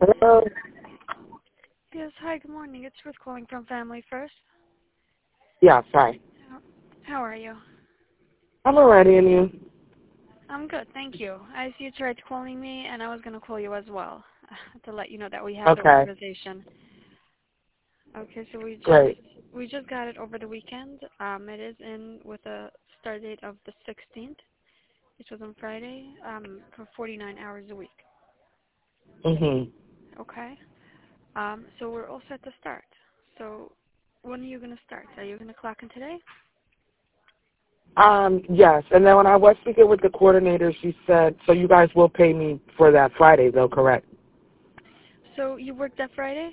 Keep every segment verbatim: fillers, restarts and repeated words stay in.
Hello? Yes, hi, good morning. It's Ruth calling from Family First. Yeah, sorry. How, how are you? I'm already in you. I'm good, thank you. I see you tried calling me, and I was going to call you as well to let you know that we have the Okay, authorization. Okay, so we just great. we just got it over the weekend. Um, it is in with a start date of the sixteenth, which was on Friday, um, for forty-nine hours a week. Mhm. Okay. Um, so we're all set to start. So when are you going to start? Are you going to clock in today? Um, yes, and then when I was speaking with the coordinator, she said, so you guys will pay me for that Friday, though, correct? So you worked that Friday?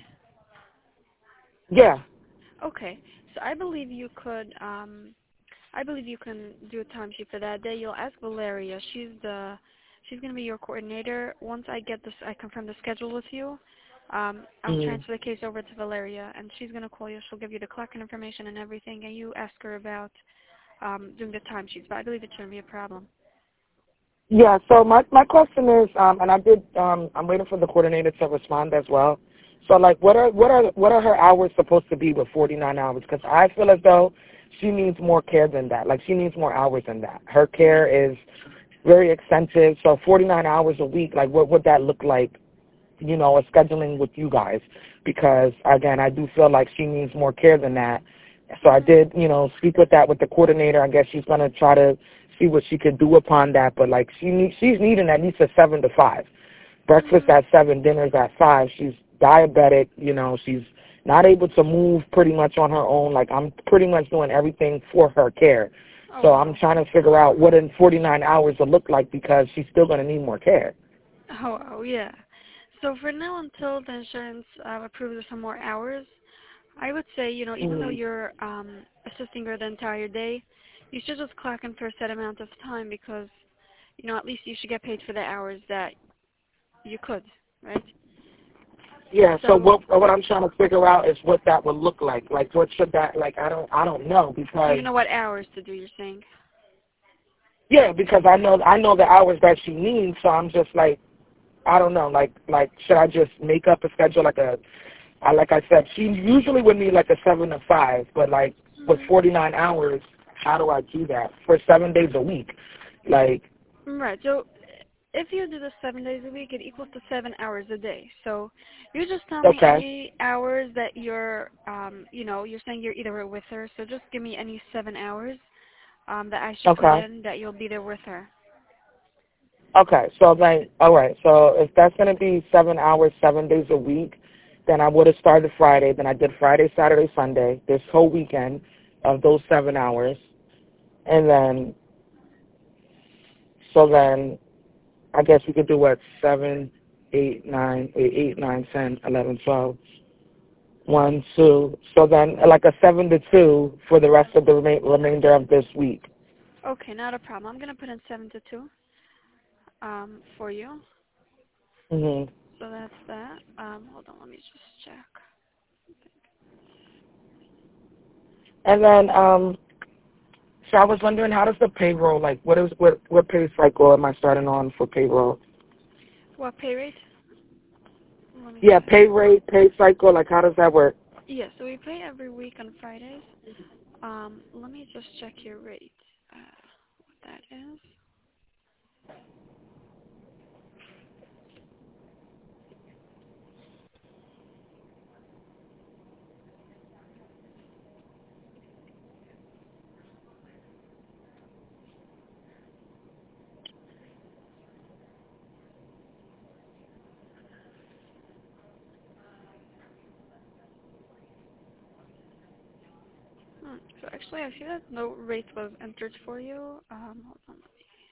Yeah. Okay. So I believe you could, um, I believe you can do a timesheet for that day. You'll ask Valeria. She's the, she's going to be your coordinator. Once I get this, I confirm the schedule with you. Um, I'll Mhm. transfer the case over to Valeria, and she's going to call you. She'll give you the clock and information and everything, and you ask her about um, doing the timesheets. But I believe it shouldn't be a problem. Yeah, so my, my question is, um, and I did, um, I'm waiting for the coordinator to respond as well. So, like, what are what are what are her hours supposed to be with forty-nine hours? Because I feel as though she needs more care than that. Like, she needs more hours than that. Her care is very extensive. So, forty-nine hours a week, like, what would that look like, you know, a scheduling with you guys? Because, again, I do feel like she needs more care than that. So I Mhm. did, you know, speak with that with the coordinator. I guess she's going to try to see what she could do upon that. But, like, she need, she's needing at least a seven to five. Breakfast Mhm. at seven, dinner's at five. She's diabetic, you know, she's not able to move pretty much on her own. Like, I'm pretty much doing everything for her care. Oh So I'm wow. trying to figure out what in forty-nine hours will look like because she's still going to need more care. Oh wow. Yeah. So for now, until the insurance uh, approves some more hours, I would say, you know, even though Mm. you're um, assisting her the entire day, you should just clock in for a set amount of time because, you know, at least you should get paid for the hours that you could, right? Yeah, so So, what what I'm trying to figure out is what that would look like. Like, what should that, like, I don't I don't know do because, you know what hours to do, you're saying? yeah, because I know I know the hours that she needs, so I'm just like, I don't know, like, like should I just make up a schedule like a, I, like I said, she usually would need like a seven to five, but like with Mm, forty-nine hours, how do I do that for seven days a week? Like, right. So if you do this seven days a week, it equals to seven hours a day. So you just tell me okay, any hours that you're, um, you know, you're saying you're either with her. So just give me any seven hours um, that I should put okay, in that you'll be there with her. okay. So like, all right. So if that's gonna be seven hours, seven days a week, then I would have started Friday. Then I did Friday, Saturday, Sunday, this whole weekend of those seven hours, and then so then I guess we could do what seven, eight, nine, eight, eight, nine, ten, eleven, twelve. One, two. So then, like a seven to two for the rest of the rema- remainder of this week. Okay, not a problem. I'm gonna put in seven to two um, for you. Mhm. So that's that. Um, hold on, let me just check. And then, um, so I was wondering, how does the payroll, like, what is what what pay cycle am I starting on for payroll? What pay rate? Let me Yeah, check. pay rate, pay cycle, like, how does that work? Yeah, so we pay every week on Fridays. Um, let me just check your rate. Uh, what that is. Hmm. So actually, I see that no rate was entered for you. Um, hold on.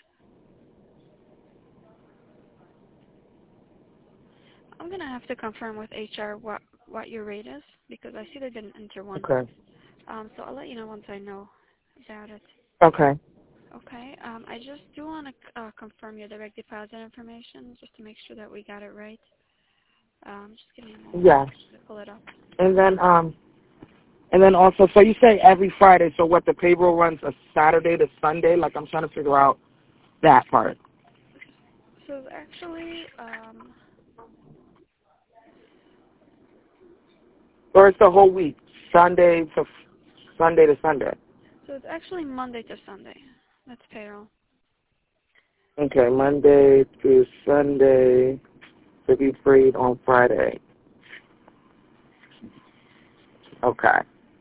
I'm gonna have to confirm with H R what what your rate is because I see they didn't enter one. Okay. Um, so I'll let you know once I know about it. Okay. Okay. Um, I just do want to uh, confirm your direct deposit information just to make sure that we got it right. Um, just give me a moment Yes. to pull it up. And then, um, and then also, so you say every Friday, so what, the payroll runs a Saturday to Sunday? Like, I'm trying to figure out that part. So actually, um, Or it's the whole week, Sunday to Sunday to Sunday? So it's actually Monday to Sunday. That's payroll. Okay, Monday through Sunday to be paid on Friday. Okay.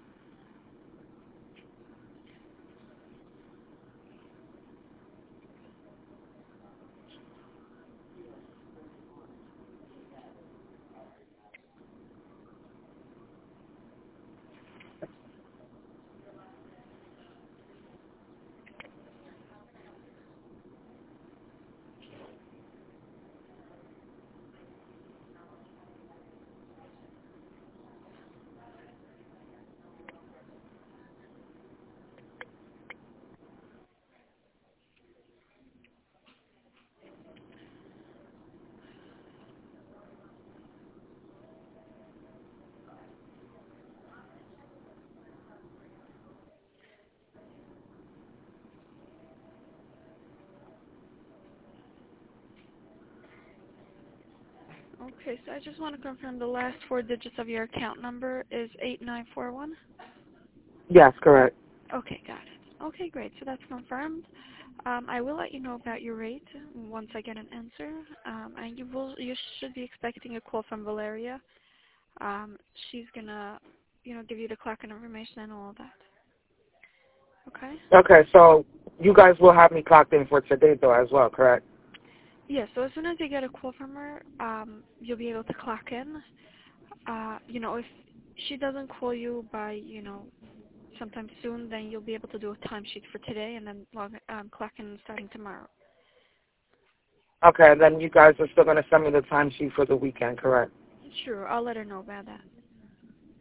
Okay, so I just want to confirm the last four digits of your account number is eight nine four one? Yes, correct. Okay, got it. Okay, great. So that's confirmed. Um, I will let you know about your rate once I get an answer. Um, and you will, you should be expecting a call from Valeria. Um, she's gonna, you know, give you the clock and information and all of that. Okay? Okay, so you guys will have me clocked in for today, though, as well, correct? Yeah, so as soon as you get a call from her, um, you'll be able to clock in. Uh, you know, if she doesn't call you by, you know, sometime soon, then you'll be able to do a timesheet for today and then log, um, clock in starting tomorrow. Okay, then you guys are still going to send me the timesheet for the weekend, correct? Sure, I'll let her know about that.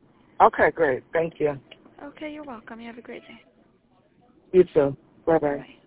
Okay, great. Thank you. Okay, you're welcome. You have a great day. You too. Bye-bye. Bye.